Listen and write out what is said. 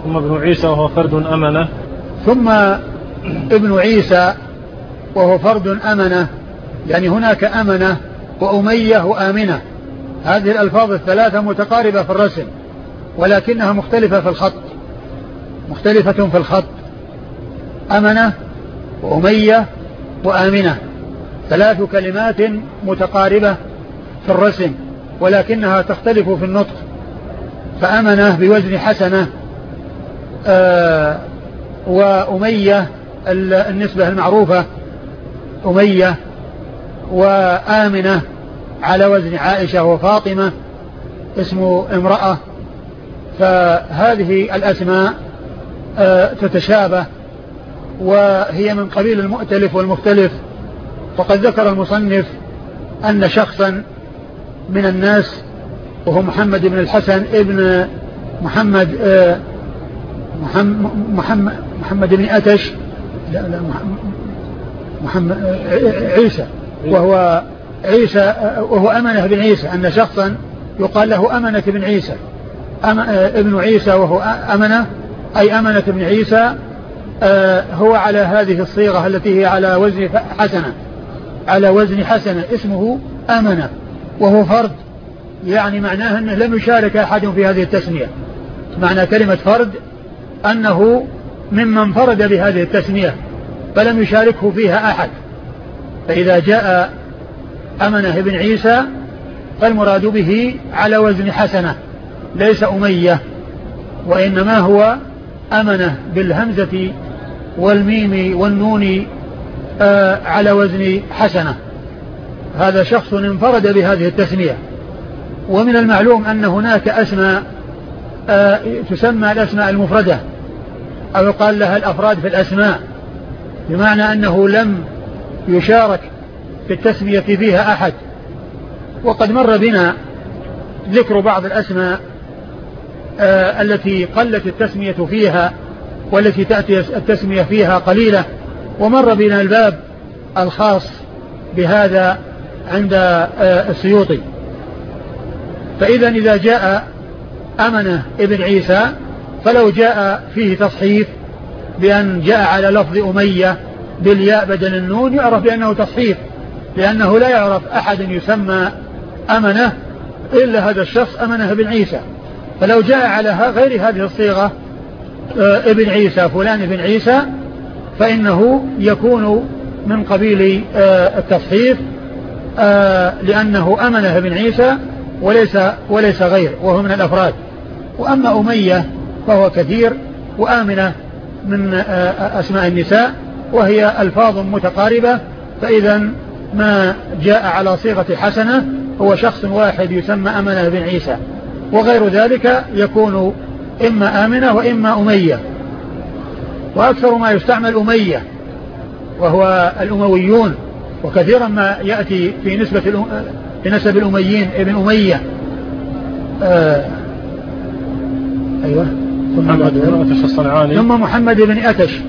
ثم ابن عيسى وهو فرد أمنة. ثم ابن عيسى وهو فرد أمنة، يعني هناك أمنة وأمية وآمنة، هذه الألفاظ الثلاثة متقاربة في الرسم ولكنها مختلفة في الخط، مختلفة في الخط. أمنة وأمية وآمنة، ثلاث كلمات متقاربة في الرسم ولكنها تختلف في النطق. فأمنة بوزن حسنة، وأمية النسبة المعروفة أمية، وآمنة على وزن عائشة وفاطمة اسم امرأة. فهذه الأسماء تتشابه وهي من قبيل المؤتلف والمختلف. وقد ذكر المصنف أن شخصا من الناس وهو محمد بن الحسن ابن محمد بن أتش، محمد عيسى، وهو عيسى وهو أمنة بن عيسى، أن شخصا يقال له أمنة بن عيسى، ابن عيسى وهو أمنة، أي أمنة بن عيسى. هو على هذه الصيغة التي هي على وزن حسنة، على وزن حسنة، اسمه أمنة وهو فرد، يعني معناه أنه لم يشارك أحد في هذه التسمية. معنى كلمة فرد أنه ممن فرد بهذه التسمية فلم يشاركه فيها أحد. فإذا جاء أمنة بن عيسى فالمراد به على وزن حسنة ليس أمية، وإنما هو أمنة بالهمزة والميم والنون على وزن حسنة. هذا شخص انفرد بهذه التسمية. ومن المعلوم أن هناك أسماء تسمى الأسماء المفردة أو يقال لها الأفراد في الأسماء، بمعنى أنه لم يشارك في التسمية فيها أحد. وقد مر بنا ذكر بعض الأسماء التي قلت التسمية فيها والتي تأتي التسمية فيها قليلة، ومر بنا الباب الخاص بهذا عند السيوطي. فإذا إذا جاء أمنة ابن عيسى فلو جاء فيه تصحيف بأن جاء على لفظ أمية بالياء بدل النون يعرف بأنه تصحيف، لأنه لا يعرف أحد يسمى أمنة إلا هذا الشخص أمنة بن عيسى. فلو جاء على غير هذه الصيغة ابن عيسى فلان ابن عيسى فإنه يكون من قبيل التصحيف، لأنه أمنة بن عيسى وليس غير، وهو من الأفراد. وأما أمية فهو كثير، وآمنة من أسماء النساء، وهي ألفاظ متقاربة. فإذا ما جاء على صيغة حسنة هو شخص واحد يسمى أمنة بن عيسى، وغير ذلك يكون إما آمنة وإما أمية. وأكثر ما يستعمل أمية وهو الأمويون، وكثيرا ما يأتي في نسب الأميين ابن أمية. أيوة، ثم محمد بن أتش